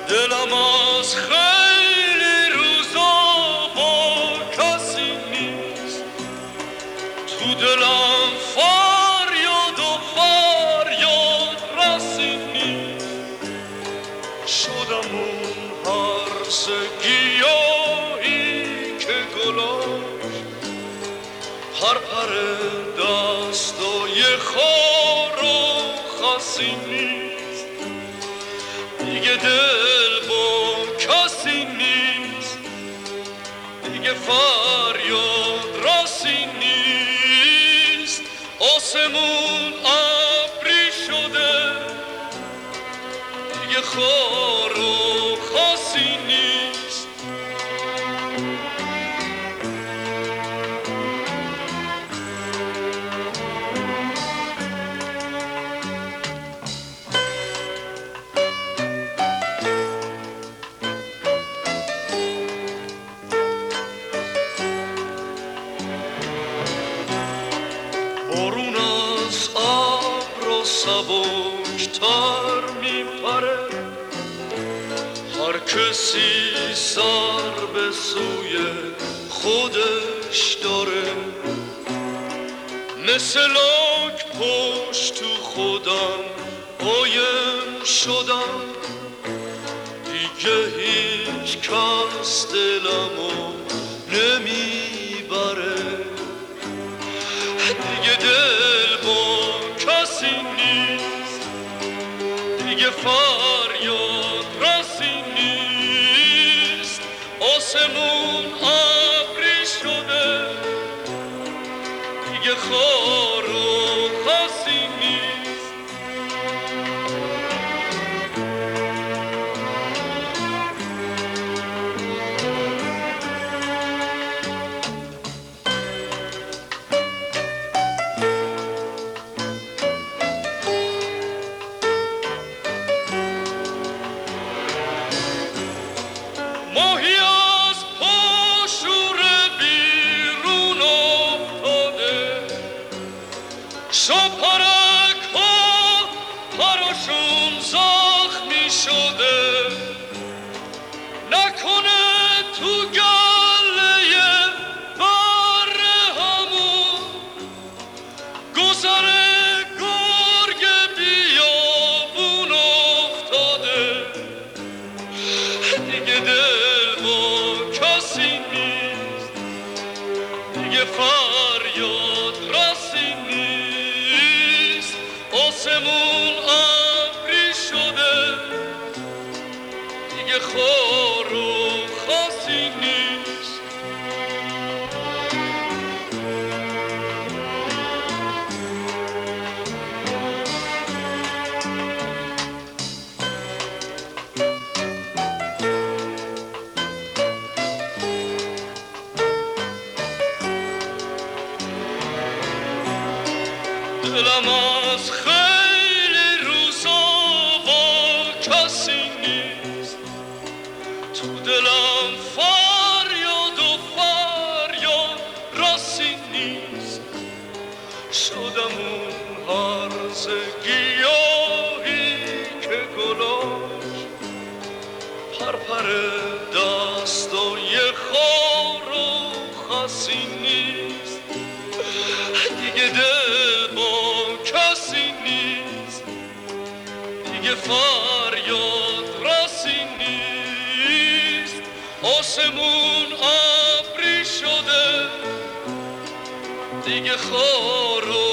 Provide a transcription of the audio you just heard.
دلم از خیلی روزا با کسی نیست، تو دلم فریاد و فریاد رسی نیست. شدم اون هرس گیاهی که گلاش پر دستای خار و خسی نیست. دیگه دل با کسی نیست، دیگه فریاد راسی نیست. آسمون ابری شده، دیگه خار و خسی نیست. بارون از ابر سبکتر میپره، هر کسی سر به سوی خودش داره. مثل لاک پشت تو خودم قایم شدم، دیگه هیچ کس دلمو نمیبره. دیگه دل با کسی نیست، دیگه فریاد رسی نیست. آسمون ابری شده، دیگه خار و خسی نیست. ماهی از پاشور بیرون افتاده، شاپرک ها پراشون زخمی شده. نکنه تو گله بر همون گذر گرگ بیابون افتاده. دیگه دل با کسی نیست، دیگه فریاد رسی نیست. آسمون ابری شده، دیگه خار و خسی نیست. دلم از خیلی روزا با کسی نیست، تو دلم فریاد و فریاد رسی نیست. شدم اون هرز گیاهی که گلاش پر دستای خار و خسی نیست. دیگه دل با کسی نیست، دیگه فریاد رسی نیست. آسمون ابری شده، دیگه خار و